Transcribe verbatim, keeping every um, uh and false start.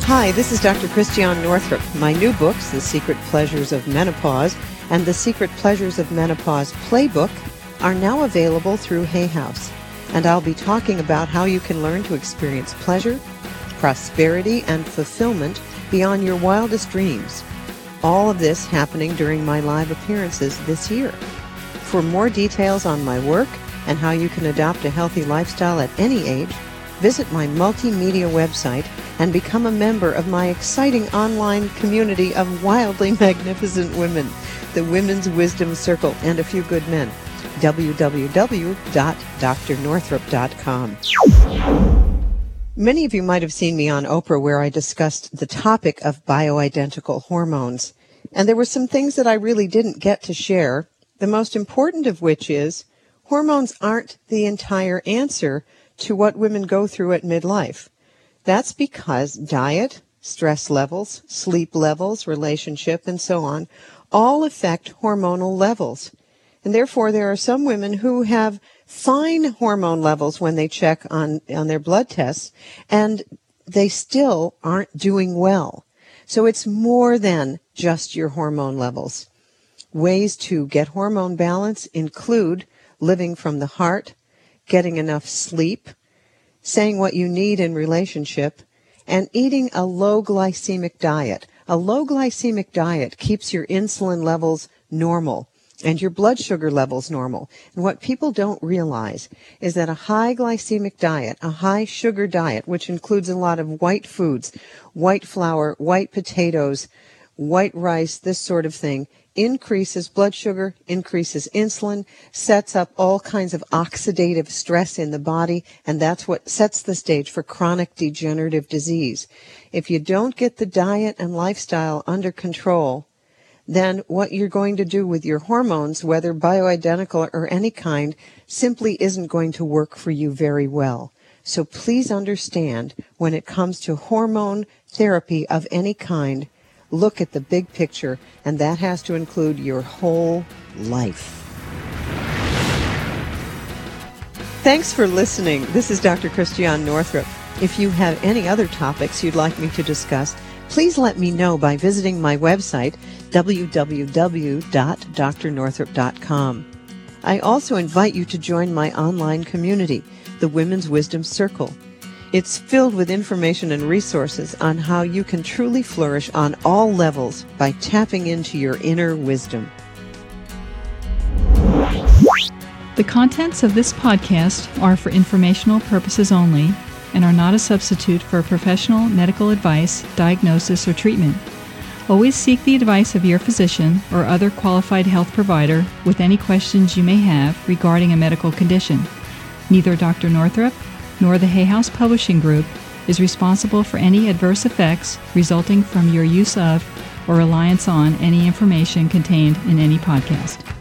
Hi, this is Doctor Christiane Northrup. My new books, The Secret Pleasures of Menopause and The Secret Pleasures of Menopause Playbook, are now available through Hay House. And I'll be talking about how you can learn to experience pleasure, prosperity, and fulfillment beyond your wildest dreams. All of this happening during my live appearances this year. For more details on my work and how you can adopt a healthy lifestyle at any age, visit my multimedia website and become a member of my exciting online community of wildly magnificent women, the Women's Wisdom Circle, and a few good men. w w w dot dr northrup dot com. Many of you might have seen me on Oprah where I discussed the topic of bioidentical hormones. And there were some things that I really didn't get to share, the most important of which is hormones aren't the entire answer to what women go through at midlife. That's because diet, stress levels, sleep levels, relationship, and so on all affect hormonal levels. And therefore, there are some women who have fine hormone levels when they check on, on their blood tests, and they still aren't doing well. So it's more than just your hormone levels. Ways to get hormone balance include living from the heart, getting enough sleep, saying what you need in relationship, and eating a low glycemic diet. A low glycemic diet keeps your insulin levels normal and your blood sugar levels normal. And what people don't realize is that a high glycemic diet, a high sugar diet, which includes a lot of white foods, white flour, white potatoes, white rice, this sort of thing, increases blood sugar, increases insulin, sets up all kinds of oxidative stress in the body, and that's what sets the stage for chronic degenerative disease. If you don't get the diet and lifestyle under control, then what you're going to do with your hormones, whether bioidentical or any kind, simply isn't going to work for you very well. So please understand, when it comes to hormone therapy of any kind, look at the big picture, and that has to include your whole life. Thanks for listening. This is Doctor Christiane Northrup. If you have any other topics you'd like me to discuss, please let me know by visiting my website, w w w dot dr northrup dot com. I also invite you to join my online community, the Women's Wisdom Circle. It's filled with information and resources on how you can truly flourish on all levels by tapping into your inner wisdom. The contents of this podcast are for informational purposes only and are not a substitute for professional medical advice, diagnosis, or treatment. Always seek the advice of your physician or other qualified health provider with any questions you may have regarding a medical condition. Neither Doctor Northrup nor the Hay House Publishing Group is responsible for any adverse effects resulting from your use of or reliance on any information contained in any podcast.